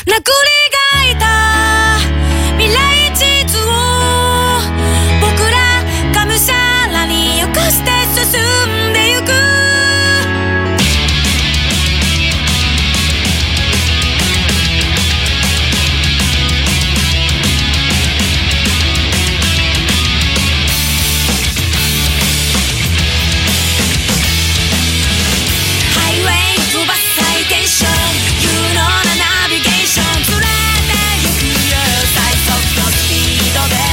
くり描いた未来地図を僕らがむしゃらに起こして進んでゆく。ハイウェイ飛ばすハイテンション有能なナビゲーション連れてゆくよ最速のスピードで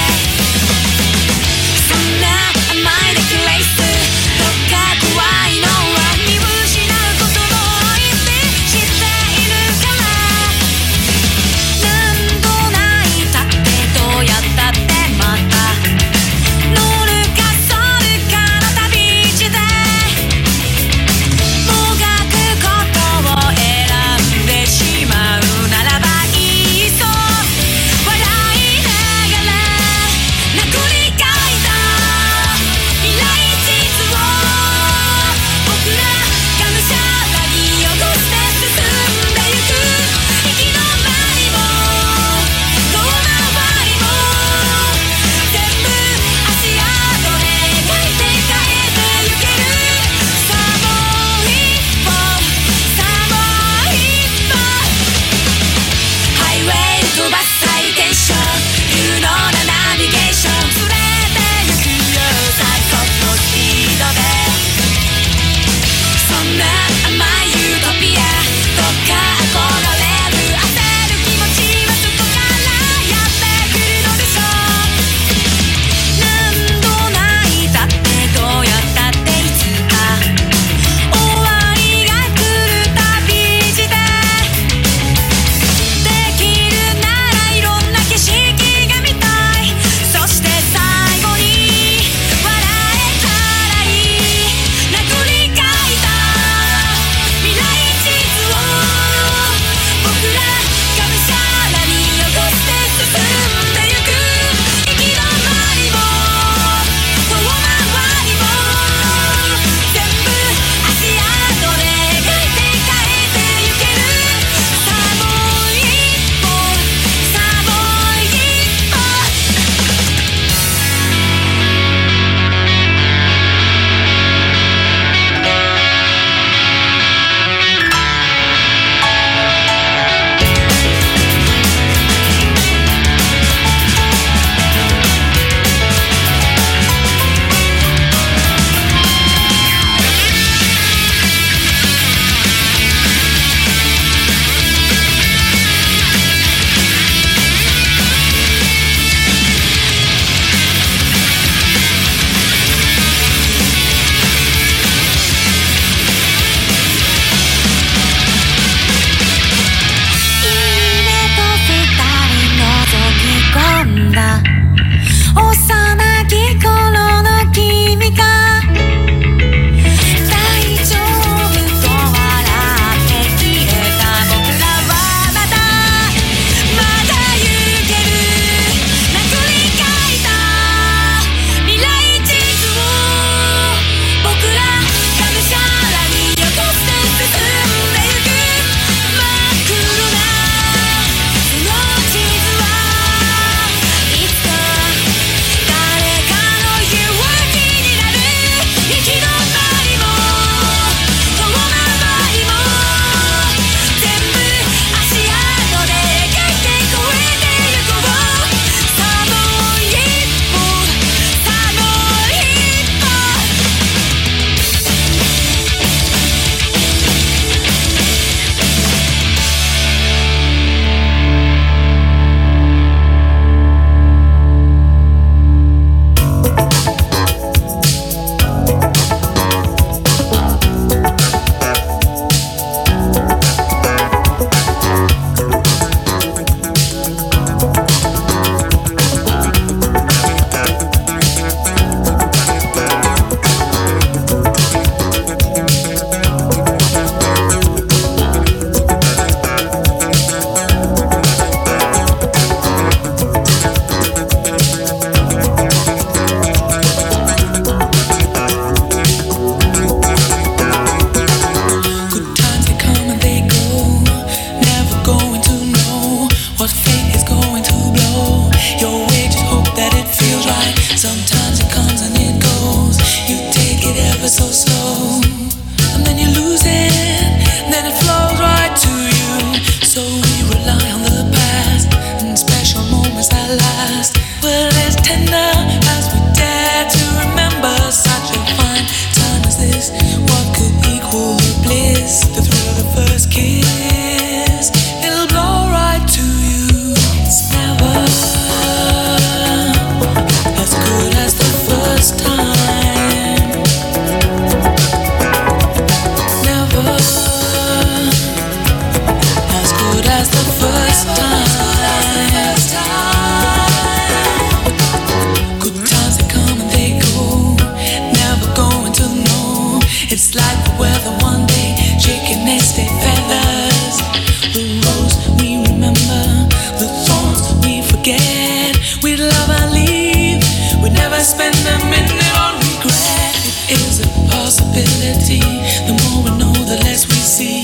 we remember, the thorns we forget. We'd love and leave, we never spend a minute on regret. It is a possibility, the more we know, the less we see.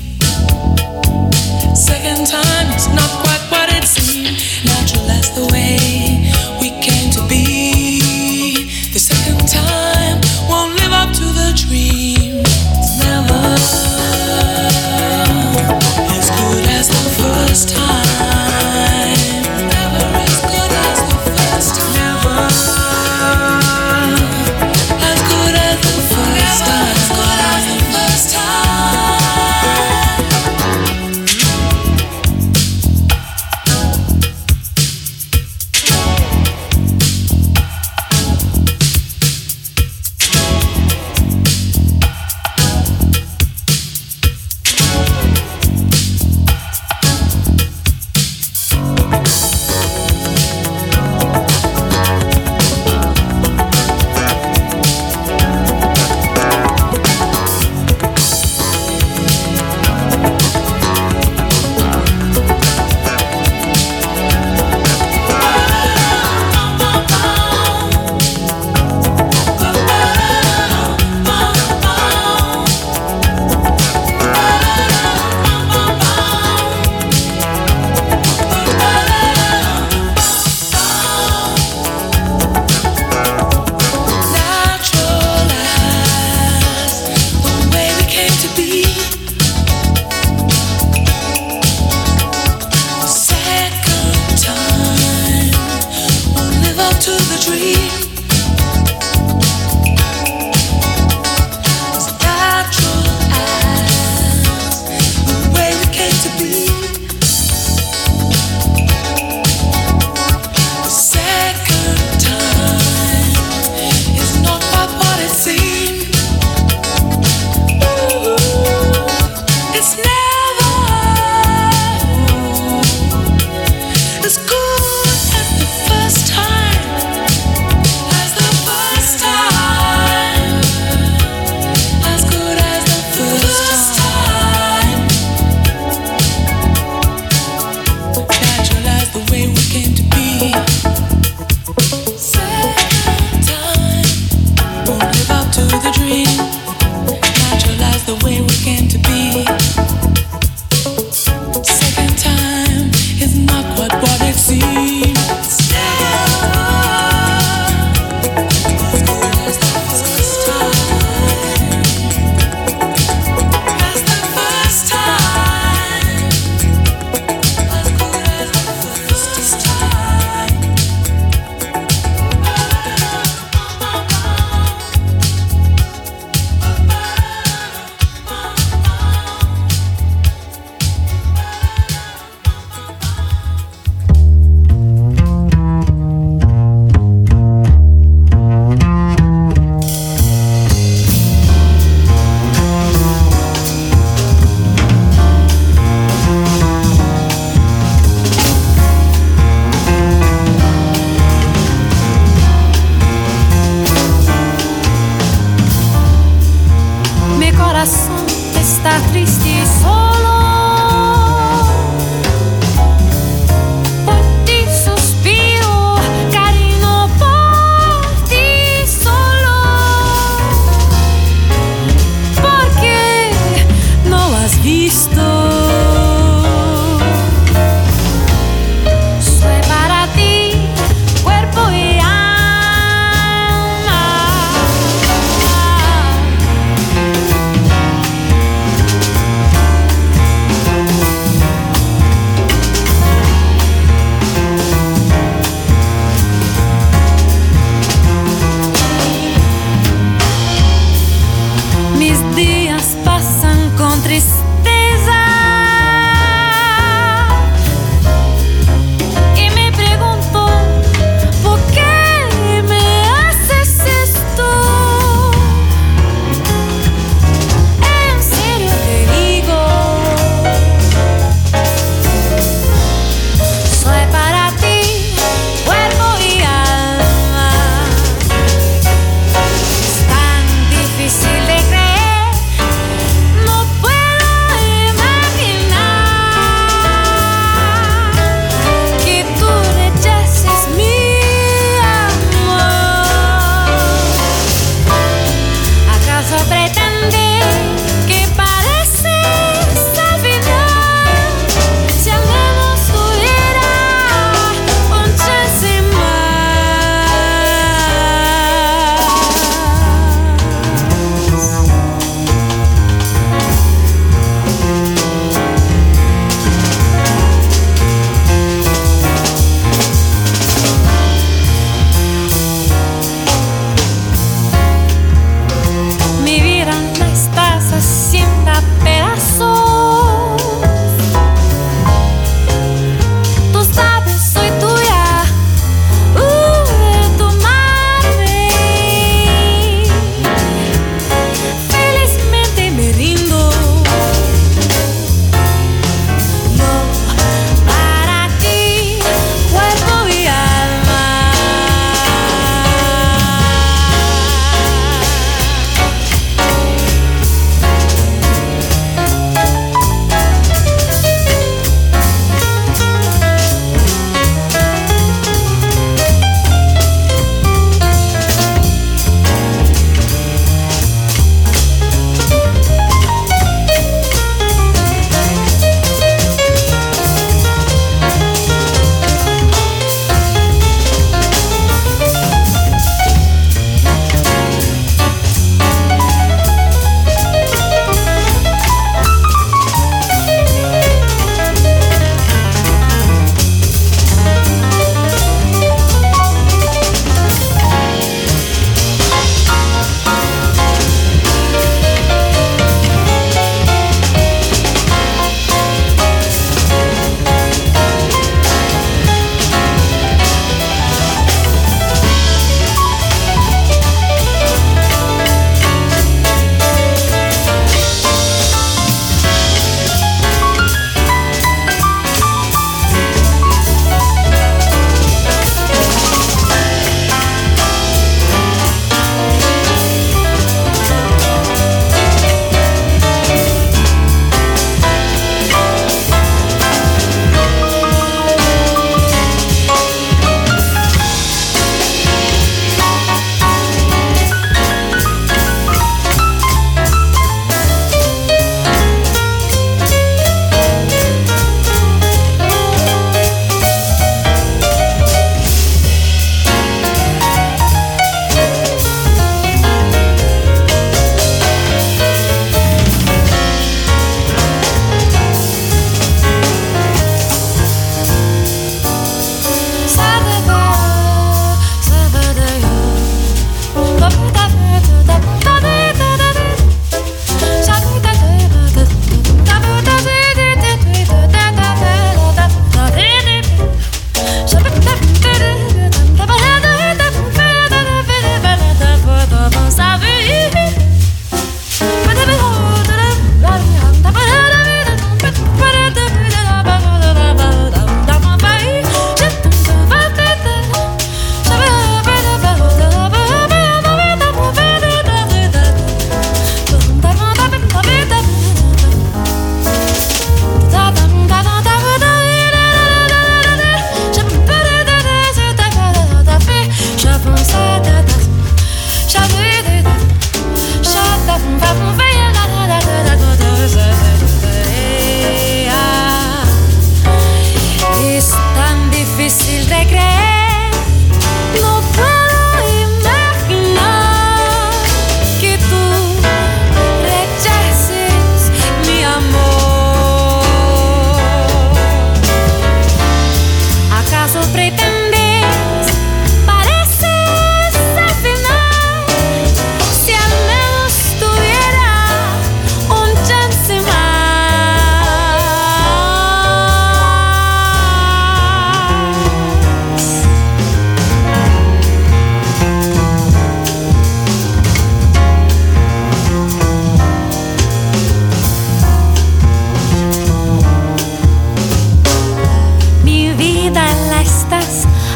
Second time, it's not quite what it seemed. Natural as the way we came to be. The second time won't live up to the dream. It's never as good as the first time. Never as good as the first time. Never as good as the first time. Never as good as the first time.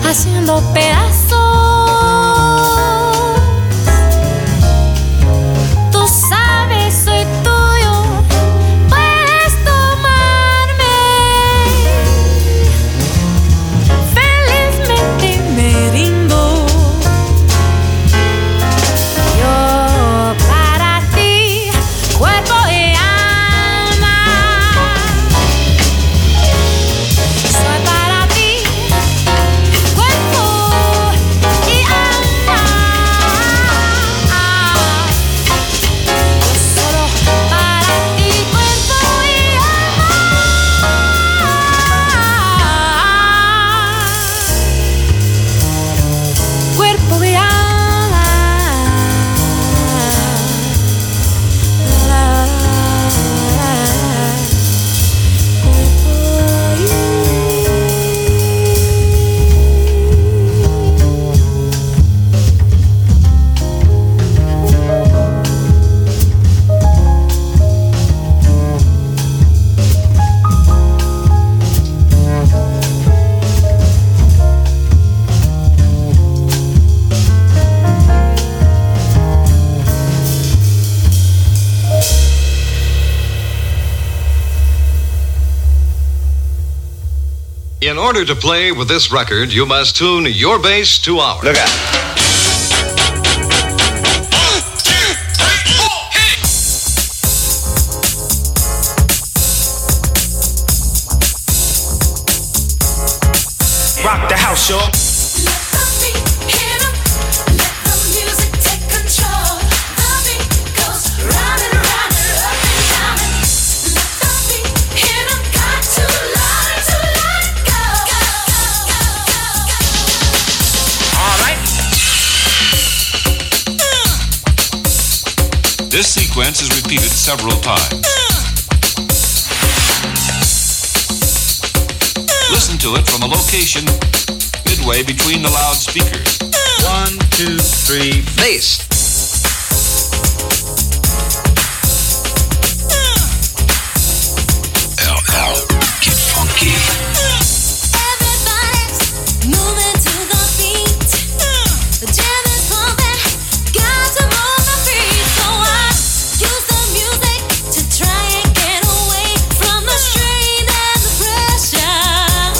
haciendo pedazos. Tú sabes, soy tuyo, puedes tomarme. Felizmente me rindo. Yo para ti, cuerpo y alma. Soy para ti, cuerpo y alma. Yo solo para ti, cuerpo y alma. Cuerpo y alma. In order to play with this record, you must tune your bass to ours. Look out. Rock the house, y'all. This sequence is repeated several times. Listen to it from a location midway between the loudspeakers. 1, 2, 3, bass. LL, get funky. Everybody's moving to the beat. The jam is pumping, got to move my feet. So I use the music to try and get away from the strain and the pressure.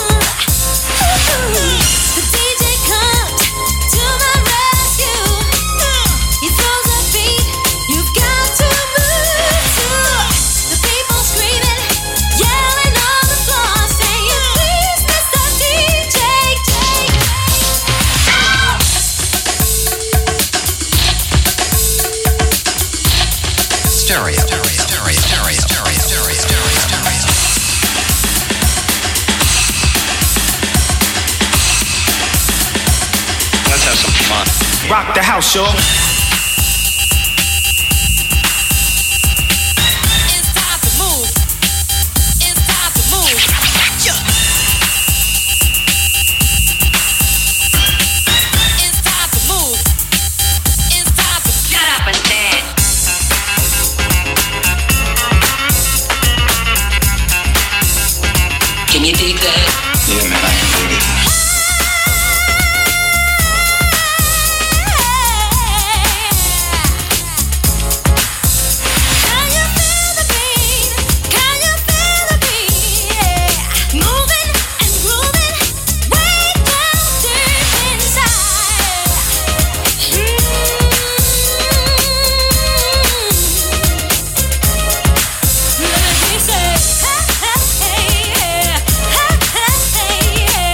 The DJ comes to my rescue. He throws a beat, you've got to move to. The people screaming, yelling on the floor, saying, please, Mr. DJ. Stereo. Let's have some fun. Rock the house, y'all. It's time to move. It's time to move. It's time to move. It's time to get up and dance. Can you dig that? Yeah, man, I can dig it. Can you feel the beat? Can you feel the beat? Yeah. Moving and grooving way down deep inside. Let me say, hey, hey, hey, hey, hey, hey.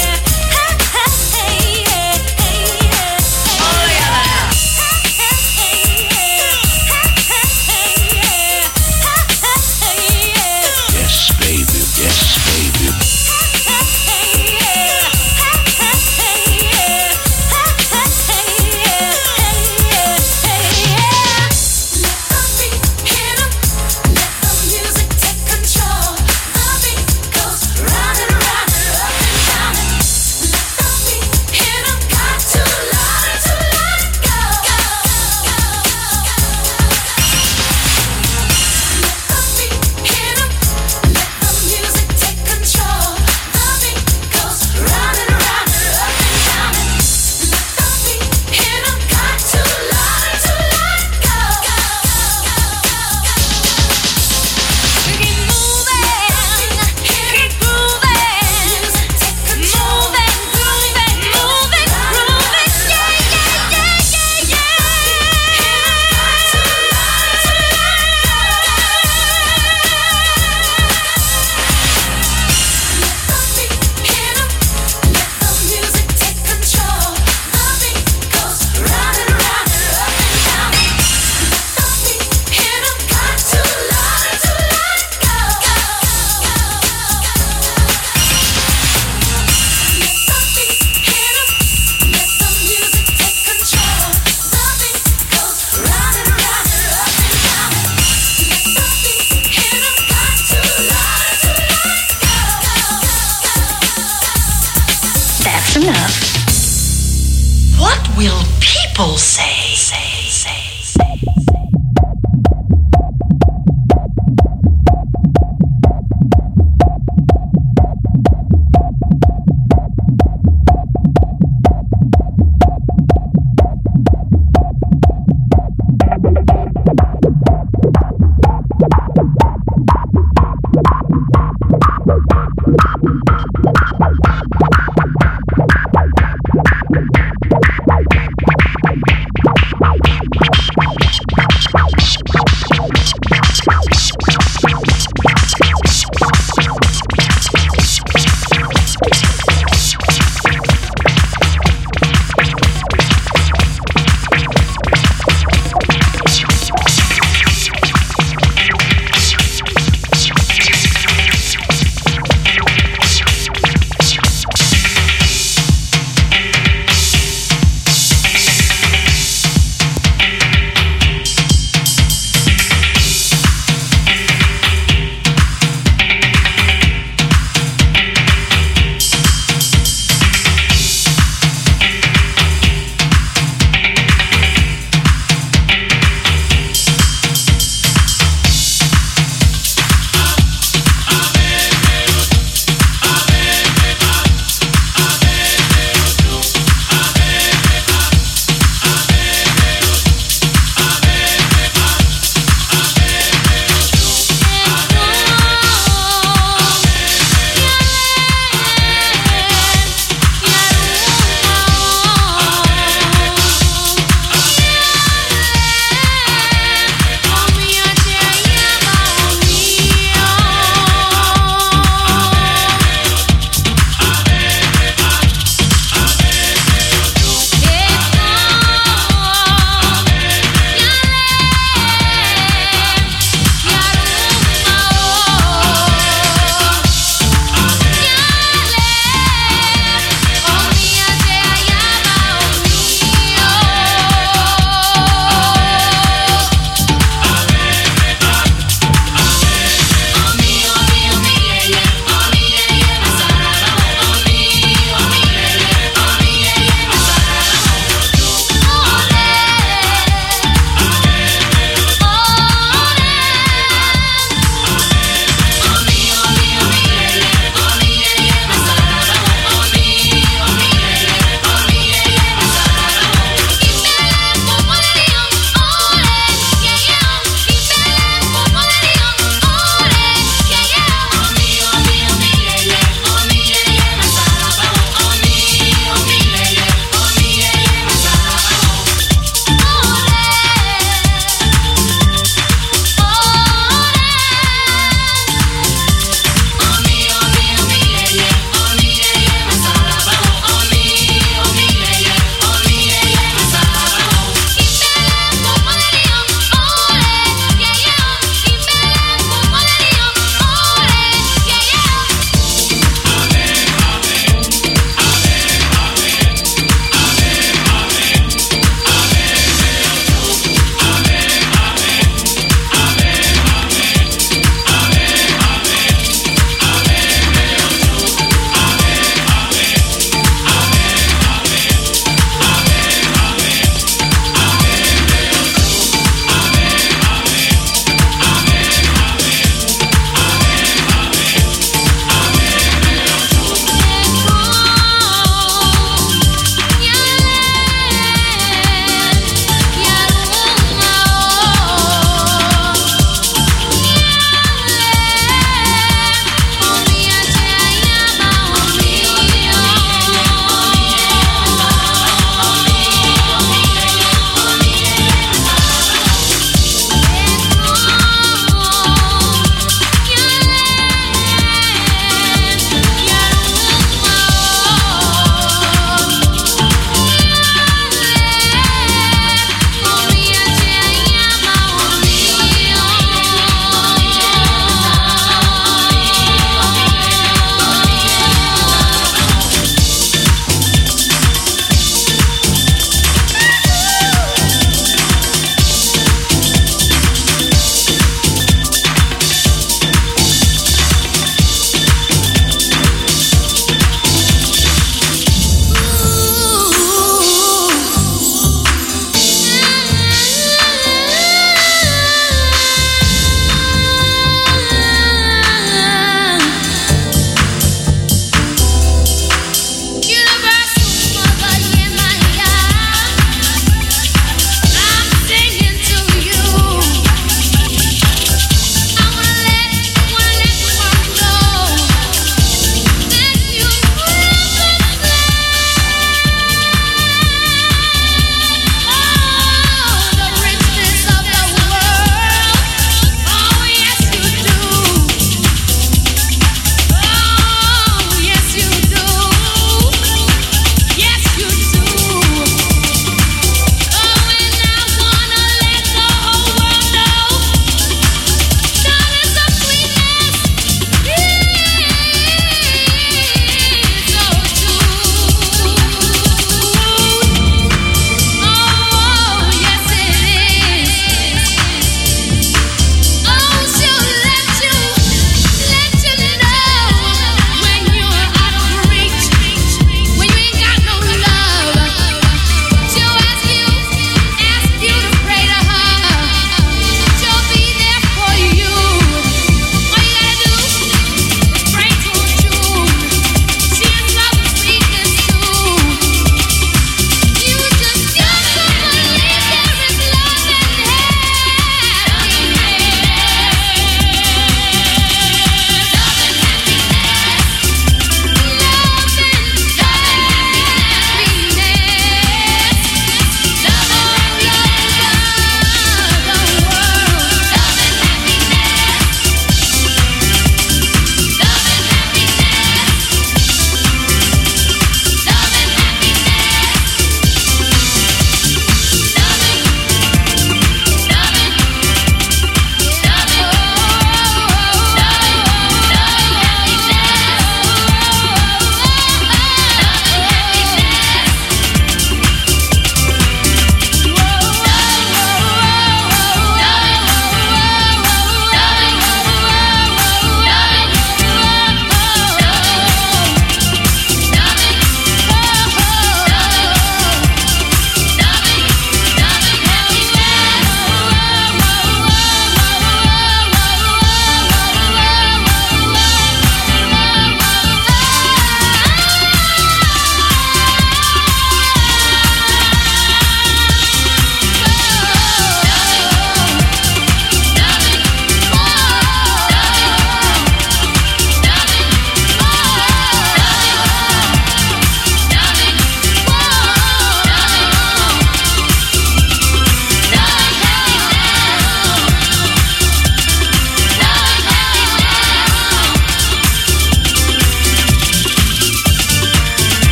That's enough. What will people say?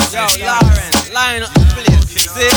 Yo, Lauren, line up the place, see?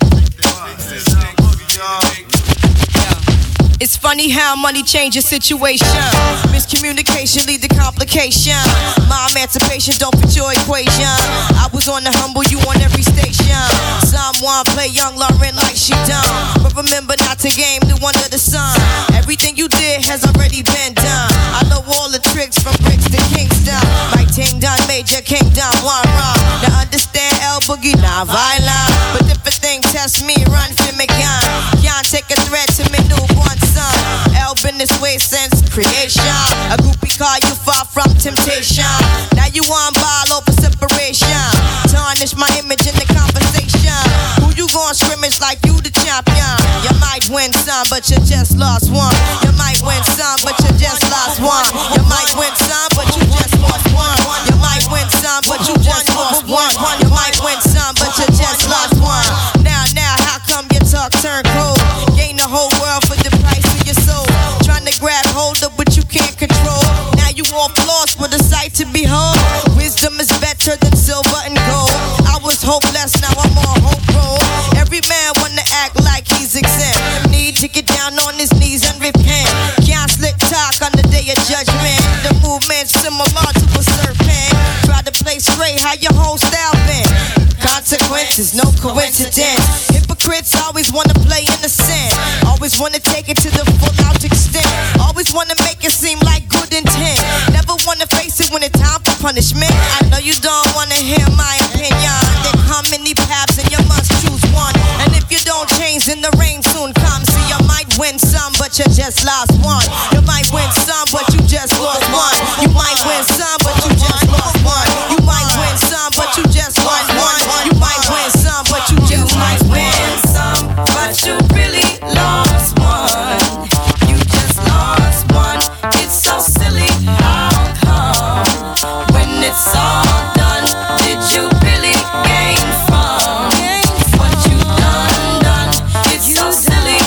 It's funny how money changes situation. Miscommunication lead to complication. My emancipation don't fit your equation. I was on the humble, you on every station. Someone play young Lauren like she done, but remember not to game new under the sun. Everything you did has already been done. I know all the tricks from bricks to Kingston. My ting done, Major Kingdom, one wrong. Now understand El Boogie, not violent, but if a thing test me, run for me gun. Can't take a threat to me newborn son. El been this way since creation. A groupie call you far from temptation. Now you on ball over separation. Tarnish my image in the conversation. Who you gon' scrimmage like you the champion? You might win some, but you just lost one. You might win some, but you just lost one. You might win some, but you just lost one. You might win some, but you just lost one. You might win some, but you just lost one. Now, how come your talk turn cold? Gain the whole world for the price of your soul. Trying to grab hold of what you can't control. Now you all lost with a sight to behold. Wisdom is better than silver and gold. I was hopeless, now I'm on hope roll. Every man wanna act like he's exempt. Need to get down on his knees and repent. Can't slick talk on the day of judgment. The movement's similar to a serpent. Try to play straight, how your whole style been. Consequences, no coincidence. Hypocrites always wanna play innocent. Always wanna take it to the full out extent. Always wanna make it seem like good intent. Never wanna face it when it's time for punishment. I know you don't wanna hear my opinion. There come many paths and you must choose one. And if you don't change, then the rain soon comes. See, you might win some, but you just lost one. You might win some, but you just lost one. You might win some, but you just lost one. You might win some, but you just lost one. You might win some, but you just might win some, but you really lost one. You just lost one. It's so silly. How come when it's all done, did you really gain from what you done? It's so silly.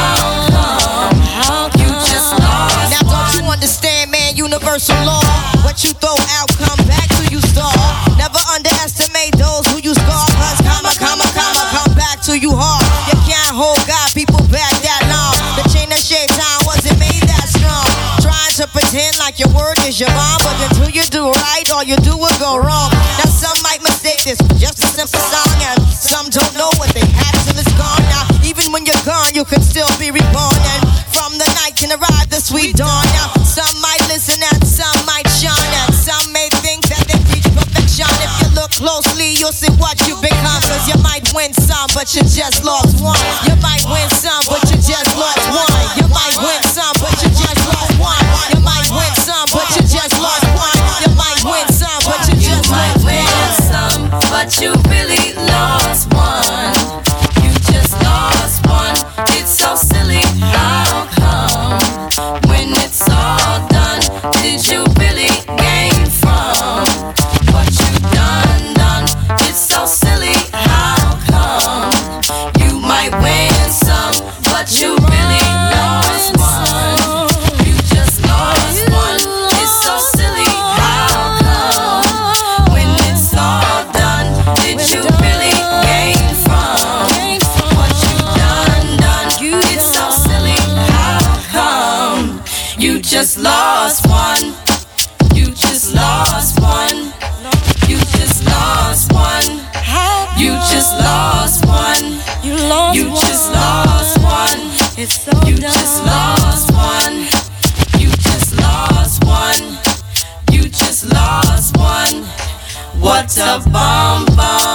How come you just lost? Now don't you understand, man? Universal law. What you throw out, come back to you stall. Never underestimate those who you scar. Cause come back to you hard. You can't hold God, people back that long. The chain of shaitan wasn't made that strong. Trying to pretend like your word is your bond, but until you do right, all you do will go wrong. Now some might mistake this for just a simple song, and some don't know what they have till it's gone. Now even when you're gone, you can still be reborn, and from the night can arrive the sweet dawn. Now some might listen and some might shine, and some may think that they reach perfection. If you look closely, you'll see what you become. Cause you might win some, but you just lost one. You might win some, but you just lost one. You might win some, but you just lost one. You might win some, but you just lost one. You might win some, but you just lost one. You might win some, but you really lost one. You just lost one. It's so silly. How come when it's all done, did you really gain from what you done? It's so silly. How come you might win some, but you really lost one? You just lost one. It's so silly. How come when it's all done, did you really gain from what you done? It's so silly. How come you just lost one? You just lost one. You just lost one. You just lost one. You just lost one. You just lost one. You just lost one. You just lost one. What a bomb.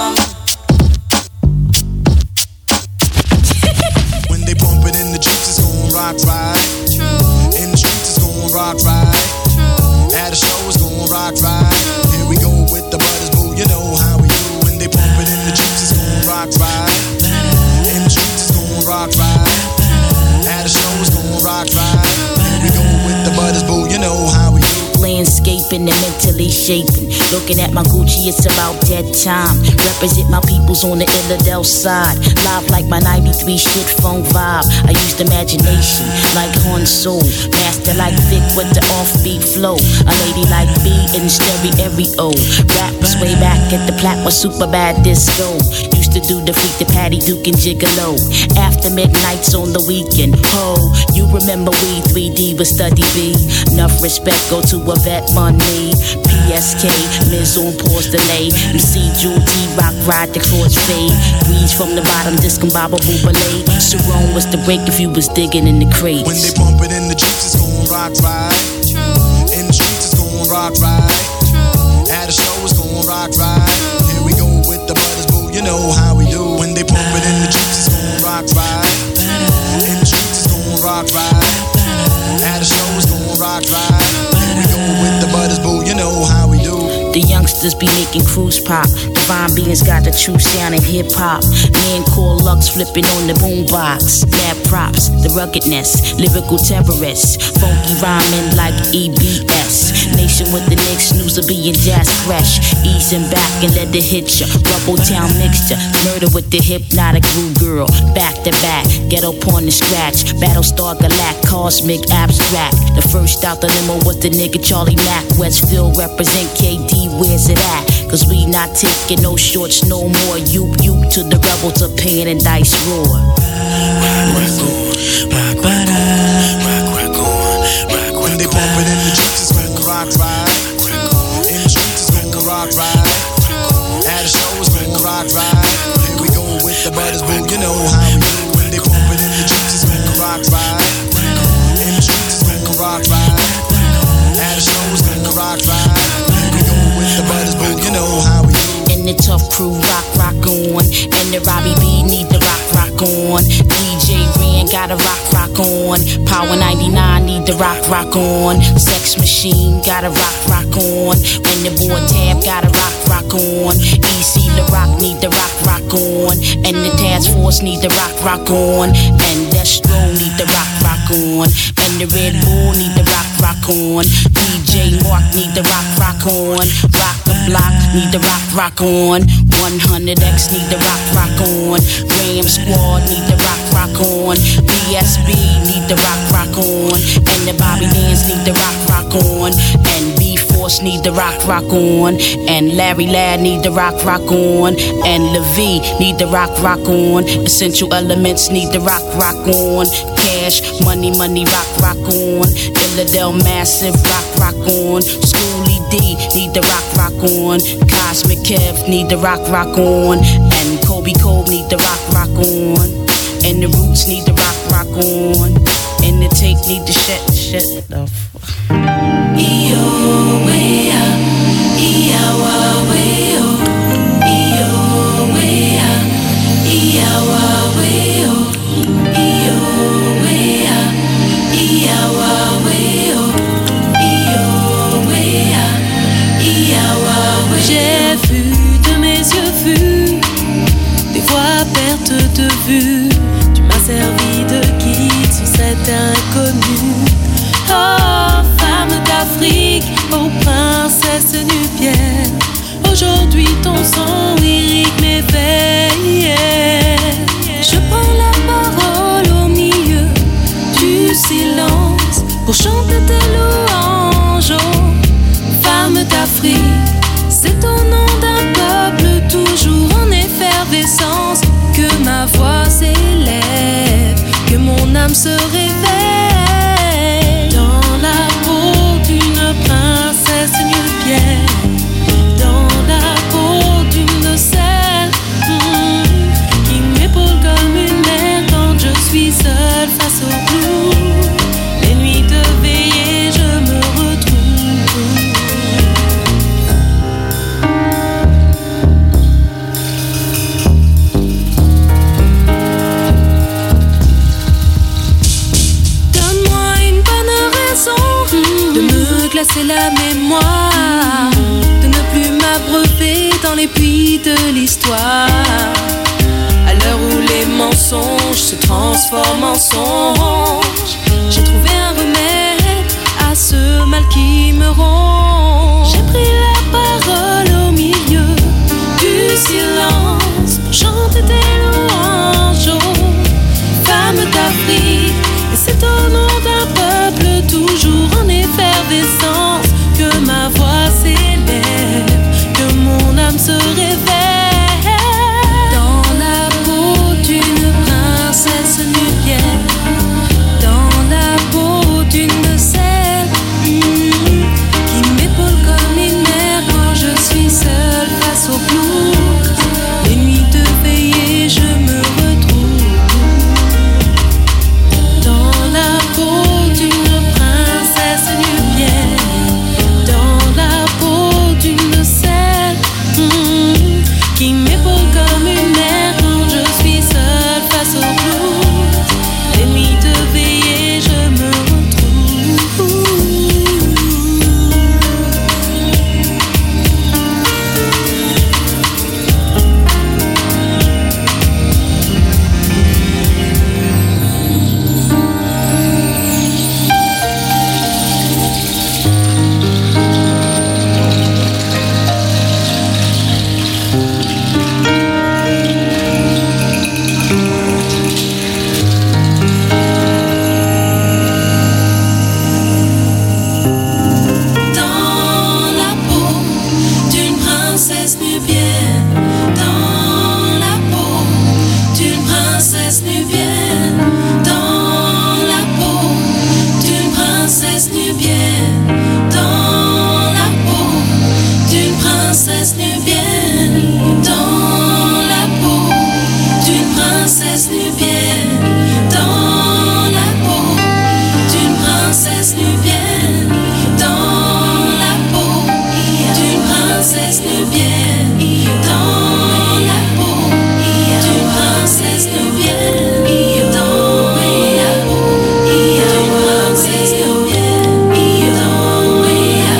When they bump it in the streets, it's gon' rock right. True. In the streets, it's gon' rock right. True. At a show, it's gon' rock right. True. Here we go with the butters, boo. You know how we do. When they bump it in the streets, it's gon' rock right. In the streets, it's gon' rock right. At a show, it's gon' rock right. Here we go with the butters, boo. You know how we do. Landscaping and mentally shaping. Looking at my Gucci, it's about dead time. Represent my peoples on the Illadel side. Live like my 93 shit phone vibe. I used imagination like Han Solo. Master like Vic with the offbeat flow. A lady like B in stereo. Rap was way back at the Plat was super bad disco. Used to do the freak, the Patty Duke and Gigolo. After midnights on the weekend. Ho, you remember we 3D with Study B. Enough respect go to a vet money. PSK, Miz on pause delay. MC Jewel T Rock ride the chords fade. Weeds from the bottom, discombobable ballet. Sharon was the break if you was digging in the crates. When they bump it in the streets, it's gon' rock right. True. In the streets, it's gon' rock right. True. At a show, it's gon' rock right. True. Here we go with the butters, boo. You know how we do. When they bump it in the streets, it's gon' rock right. True. In the streets, it's gon' rock right. At a show, it's gon' rock right. Here we go with the butters, boo. You know how we do. The youngsters be making cruise pop. Divine beings got the true sound in hip hop. Man called Lux flipping on the boombox. Mad props, the ruggedness, lyrical terrorists. Funky rhyming like EBS. Nation with the Knicks, news of being jazz fresh. Easing back and let it hit ya. Rubble town mixture, murder with the hypnotic groove girl. Back to back, ghetto porn and scratch. Battlestar Galact, cosmic abstract. The first out the limo was the nigga Charlie Mack. Westfield represent KD. Where's it at? Cause we not taking no shorts no more. You to the rebels of pain and dice roar. When they bump it in the streets, it's gon' rock right. In the streets, it's gon' rock right. At a show, it's gon' rock right. Here we go with the butters, boo. You know how we do. When they bump it in the streets, it's gon' rock right. In the streets, it's gon' rock right. At a show, it's gon' rock right. The butters, boo, you know how we do. And the tough crew rock on. And the Robbie B need the rock on. DJ Ren got a rock on. Power 99 need the rock on. Sex Machine got a rock on. When the boy Tab got a rock on. EC the Rock need the rock on. And the Task Force need the rock on. And Destro need the rock on. And the Red Bull need the rock on. PJ Mark need the rock on. Rock the Block need the rock on. 100X need the rock on. Ram Squad need the rock on. BSB need the rock on. And the Bobby Dance need the rock on. And B-Force need the rock on. And Larry Ladd need the rock on. And Levy need the rock on. Essential Elements need the rock on. Cash, money, rock on. Illadel Massive, rock on. Schoolie D need the rock on. Cosmic Kev need the rock on. And Kobe Cole need the rock on. And the Roots need the rock on. And the Take need the shit the fuck. E-O, way up, E-O, way up, E-O, way up, E-O, way up, E-O, way up, E-O, way up, E-O, way up, E-O, way up. J'ai vu de mes yeux vus des fois perte de vue. Tu m'as servi de guide sur cet inconnu. Oh, femme d'Afrique, oh princesse nubienne, aujourd'hui ton son lyrique m'éveille. Je prends la parole au milieu du silence pour chanter tes louanges. Oh, femme d'Afrique, c'est au nom d'un peuple toujours en effervescence que ma voix s'élève, que mon âme se réveille. Dans la peau d'une princesse nubienne, dans la peau d'une de celles qui m'épaule comme une mère quand je suis seule face au blues. Les nuits de veillée, je me retrouve. De me glacer la mémoire, de ne plus m'abreuver dans les puits de l'histoire. À l'heure où les mensonges se transforment en songes, j'ai trouvé un remède à ce mal qui me ronge. J'ai pris la parole princesse nubienne dans la peau d'une princesse nubienne dans la peau d'une princesse nubienne dans la peau d'une princesse nubienne dans la peau d'une princesse nubienne dans la peau d'une princesse nubienne dans la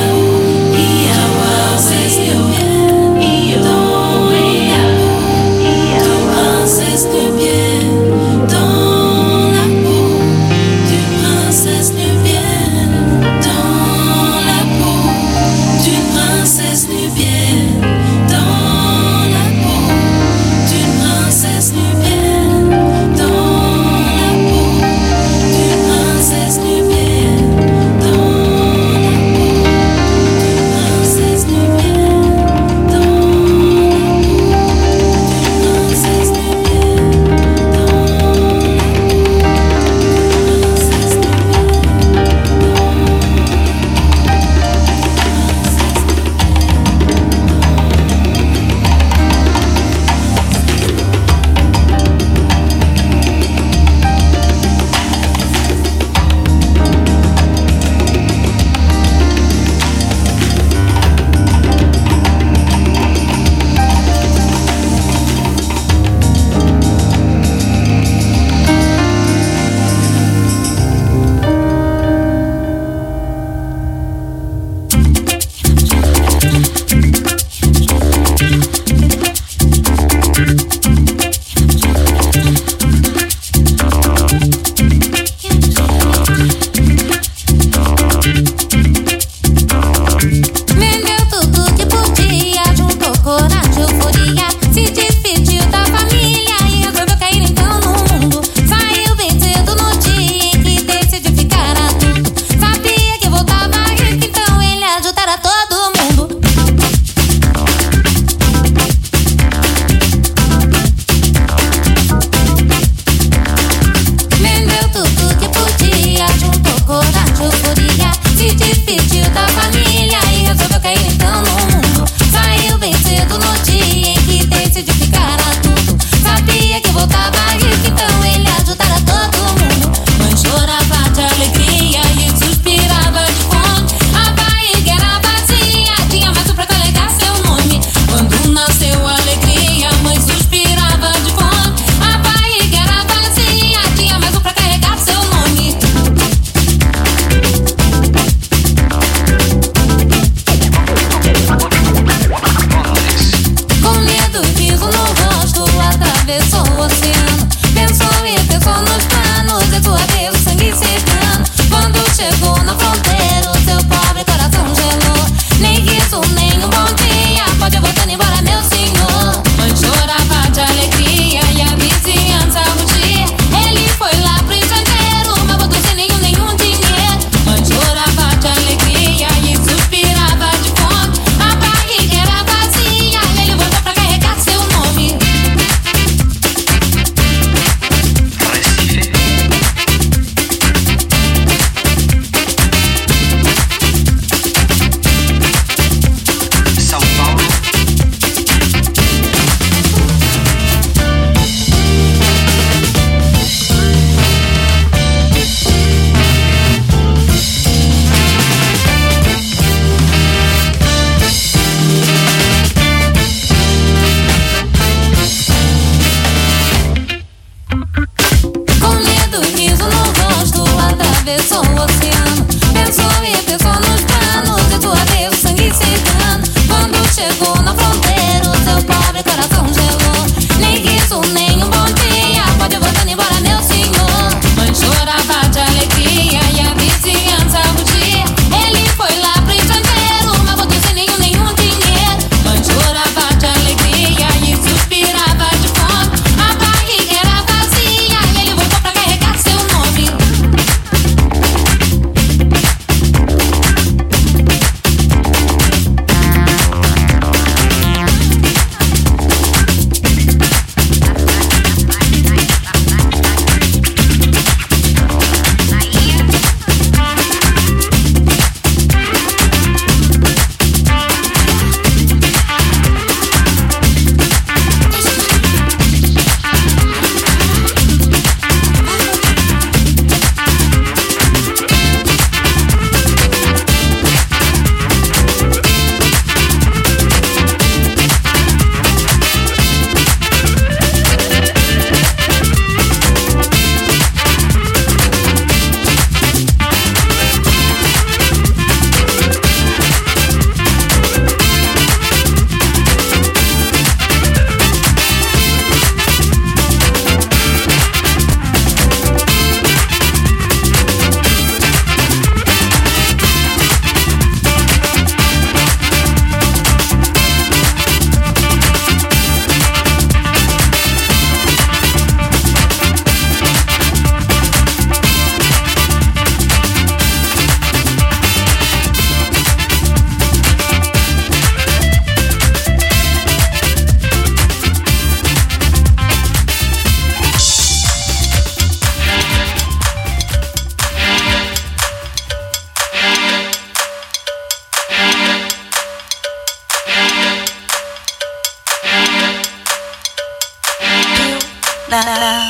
love.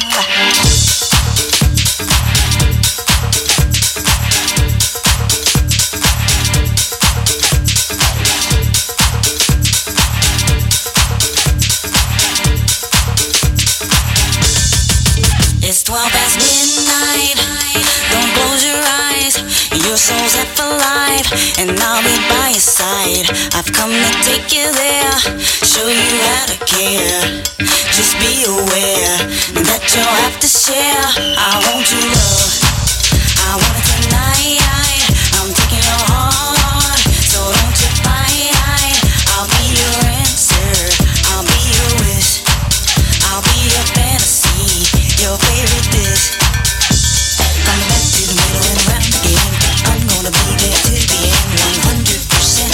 It's 12 past midnight. Don't close your eyes. Your soul's set for life, and I'll be by your side. I've come to take you there, show you how to care. Just be aware that you'll have to share. I want your love, I want it tonight. I'm taking your heart, so don't you fight. I'll be your answer, I'll be your wish, I'll be your fantasy, your favorite dish. From the back to the middle and around again, I'm gonna be there till the end. 100%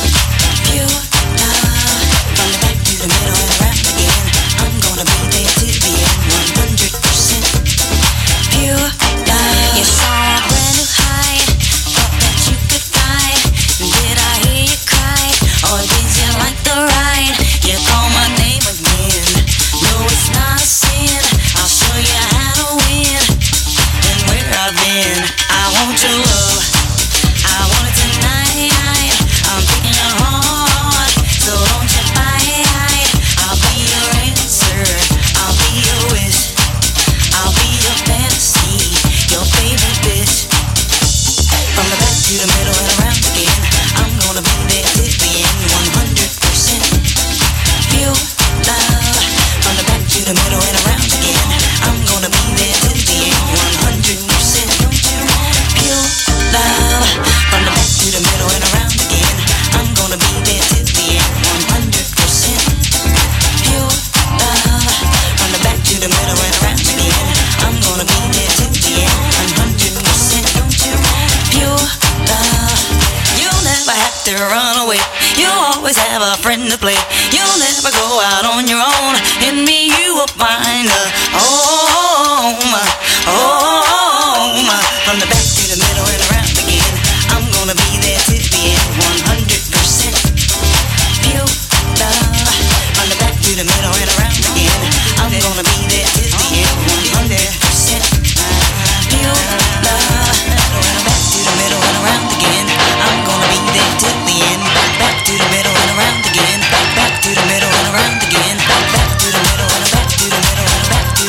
pure love. From the back to the middle and around again, I'm gonna be there till the end. 100% pure love. You saw a brand new high, thought that you could fly. Did I hear you cry, or did you like the ride? You call my name again, no it's not a sin. I'll show you how to win, and where I've been. I want your love, I want it tonight. I'm taking your heart, so don't you fight. I'll be your answer, I'll be your wish, I'll be your fantasy, your favorite bitch. From the back to the middle and around again, I'm gonna be there till the end. 100% pure love. From the back to the middle and around again, I'm gonna be there till the end. 100% pure love. From the back to the middle and around again, I'm gonna be there till the end. 100% pure love. From the back to the middle and around again, I'm gonna be there till the end. 100% pure love. You'll never have to run away, you'll always have a friend to play. You'll never go out on your own, in me you will find a home, home. From the back to the middle and around again, I'm gonna be there till the end. 100% pure love. From the back to the middle and around again, I'm gonna be there till the end. 100% pure love. From the back to the middle and around again, I'm gonna be there till the end. Back to the middle and around again, back to the middle and around again, back to the middle and back to the middle and back to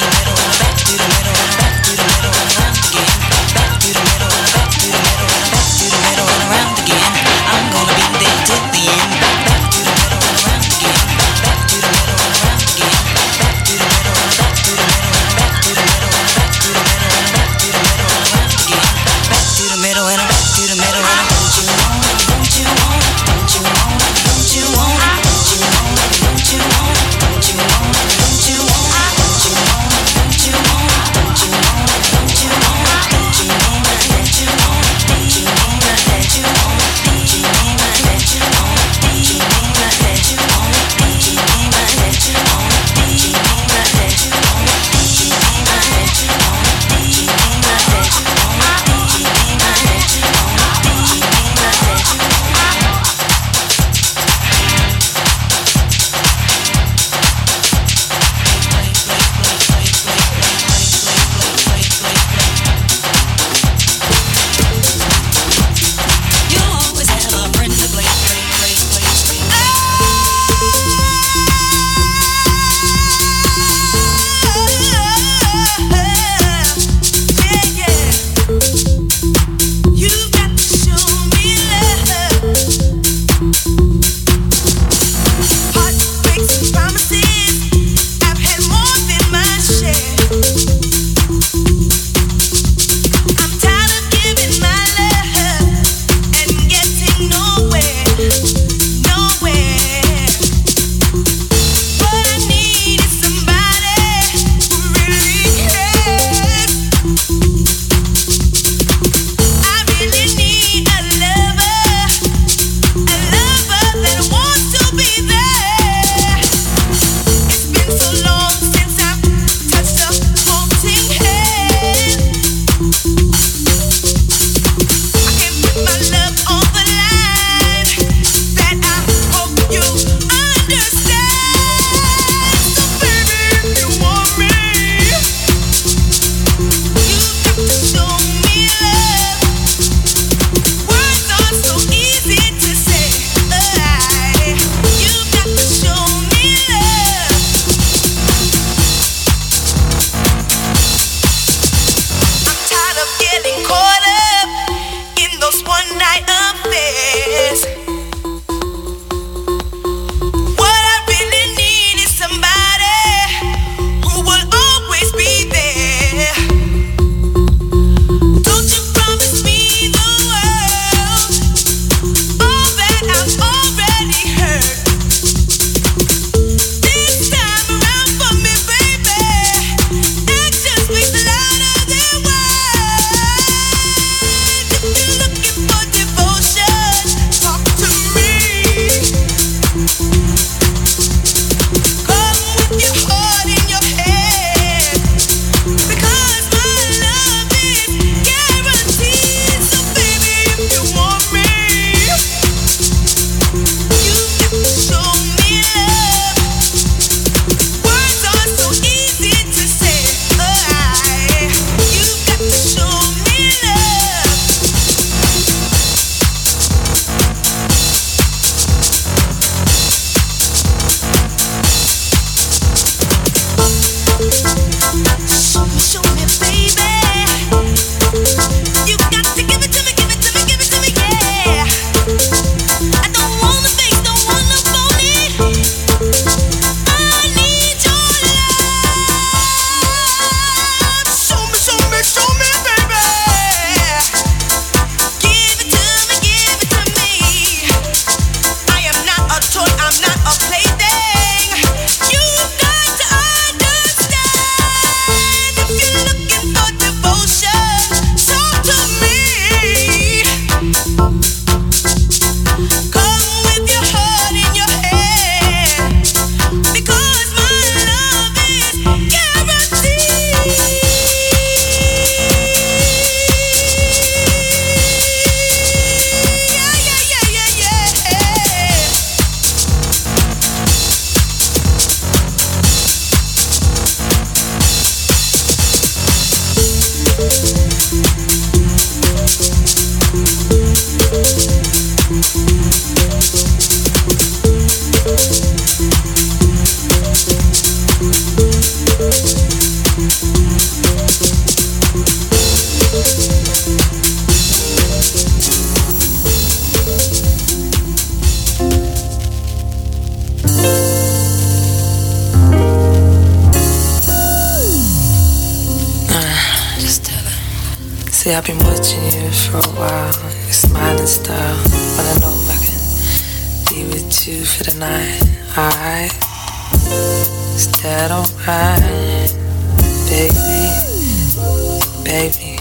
See, I've been watching you for a while. Your smiling style. Wanna know if I can be with you for the night. Alright? Is that alright? Baby, baby.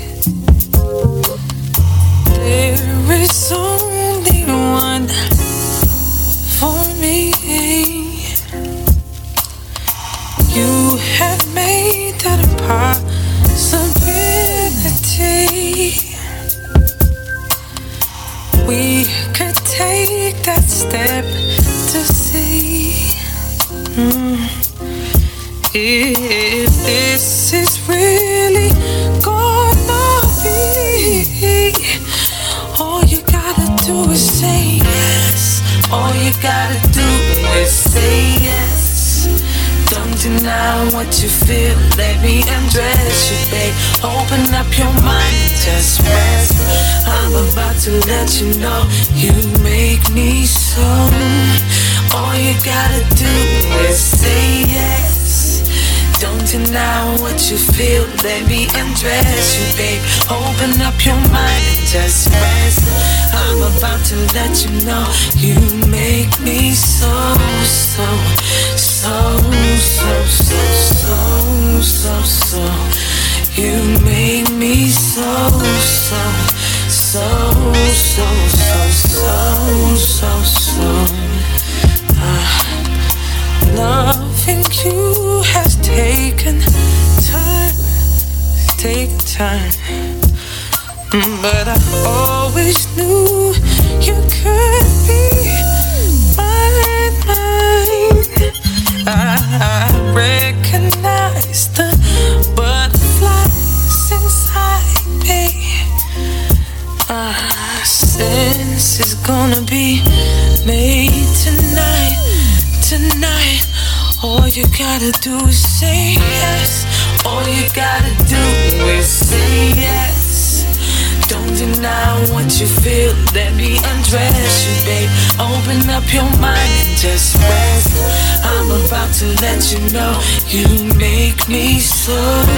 There is only one for me. You have made that a possibility. We could take that step to see if this is really gonna be. All you gotta do is say yes. All you gotta do is say yes. Don't deny what you feel. Let me undress you, babe. Open up your mind and just rest. I'm about to let you know you make me so. All you gotta do is say yes. Don't deny what you feel. Let me undress you, babe. Open up your mind and just rest. I'm about to let you know you make me so, so, so, so, so, so, so, so. You make me so, so, so, so, so, so, so, so. Loving you has taken time, take time. But I always knew you could be mine. I recognize the butterflies inside me. Sense is gonna be made tonight. Tonight, all you gotta do is say yes. All you gotta do is say yes. Don't deny what you feel. Let me undress you, babe. Open up your mind and just rest. I'm about to let you know you make me so.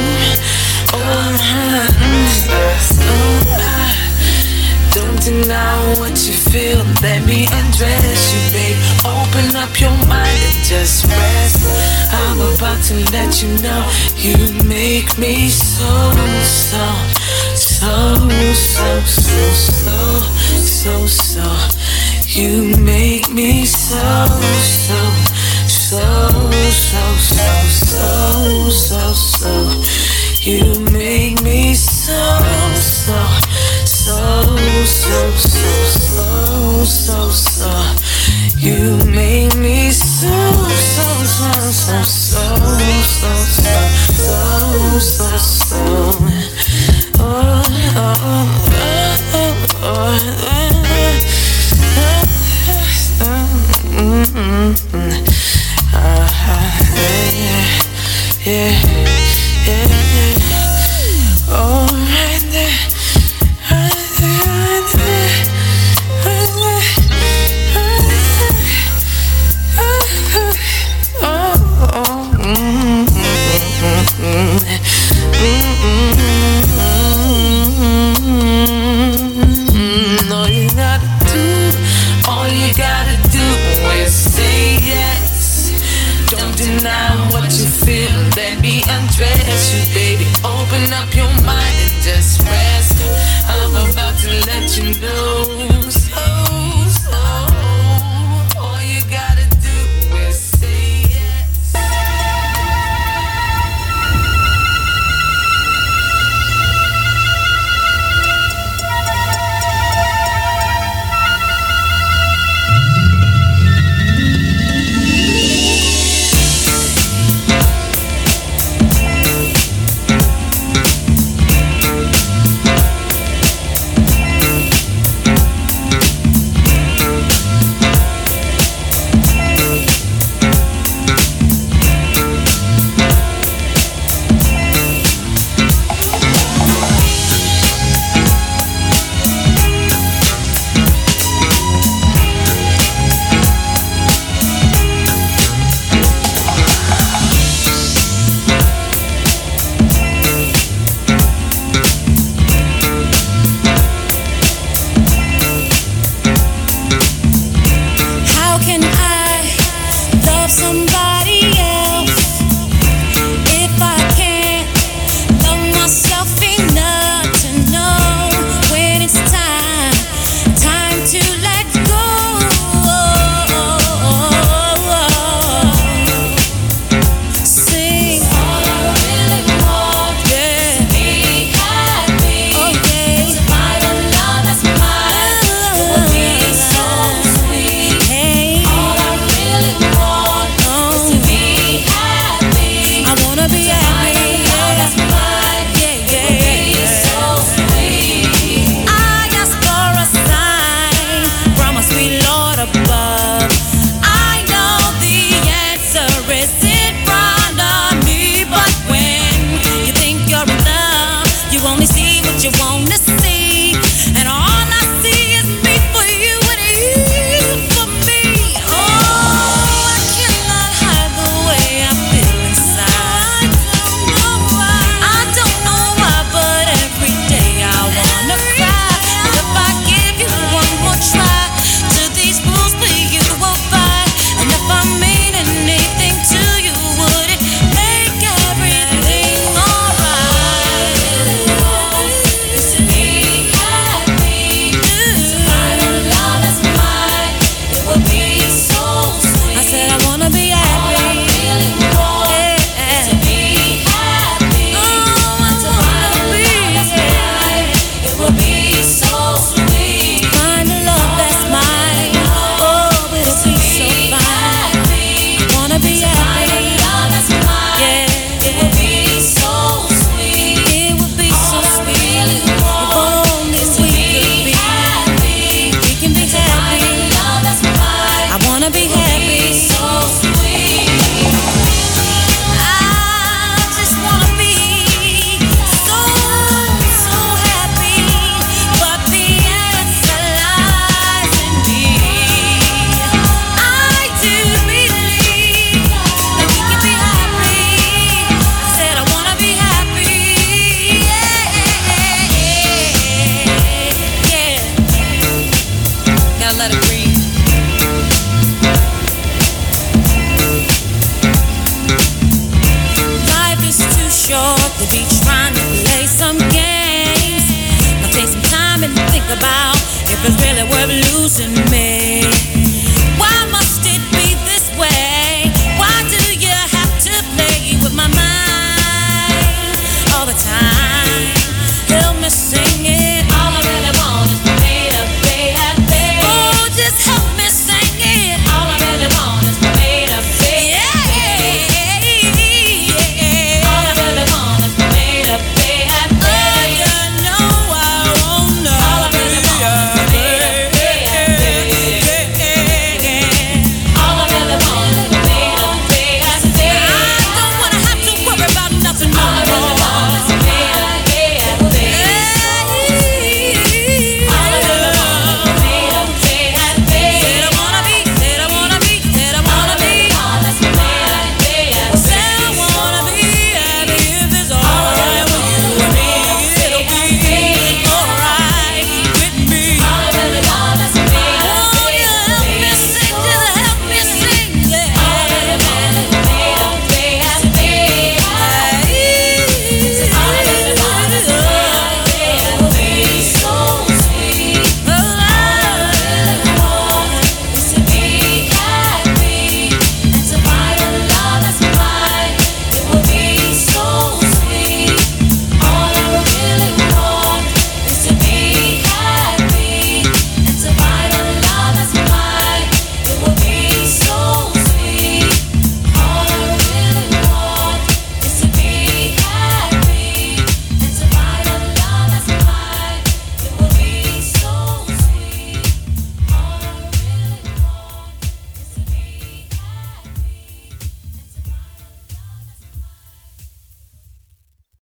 Don't deny what you feel. Let me undress you, babe. Open up your mind and just rest. I'm about to let you know you make me so, so, so, so, so, so, so, so. You make me so, so, so, so, so, so, so. You make me so, so, so, so, so, so, so. You make me so, so, so, so, so, so, so, so. above. I know the answer is in front of me, but when you think you're in love, you only see what you want to see, and all I see is me for you and you for me. Oh, I cannot hide the way I feel inside. I don't know why, but every day I wanna cry. But if I give you one more try, to these rules for you will fight. And if I mean anything to you, would it make everything alright? To be happy, to find a love that's mine, it would be so sweet. I said I wanna be happy. All I really want is to be happy. Oh, I to find a love that's mine, it would be so sweet. To find a love that's mine, oh, it'll be so fine. I wanna be happy. Yeah, it would be so sweet. It would be so sweet. If only we could be happy. We can be happy. I wanna be happy. So sweet. I just wanna be so happy, but the answer lies in me. I do believe that we can be happy. I said I wanna be happy. Yeah. Gotta let it breathe. Life is too short to be trying to play some games. Now take some time and think about if it's really worth losing me.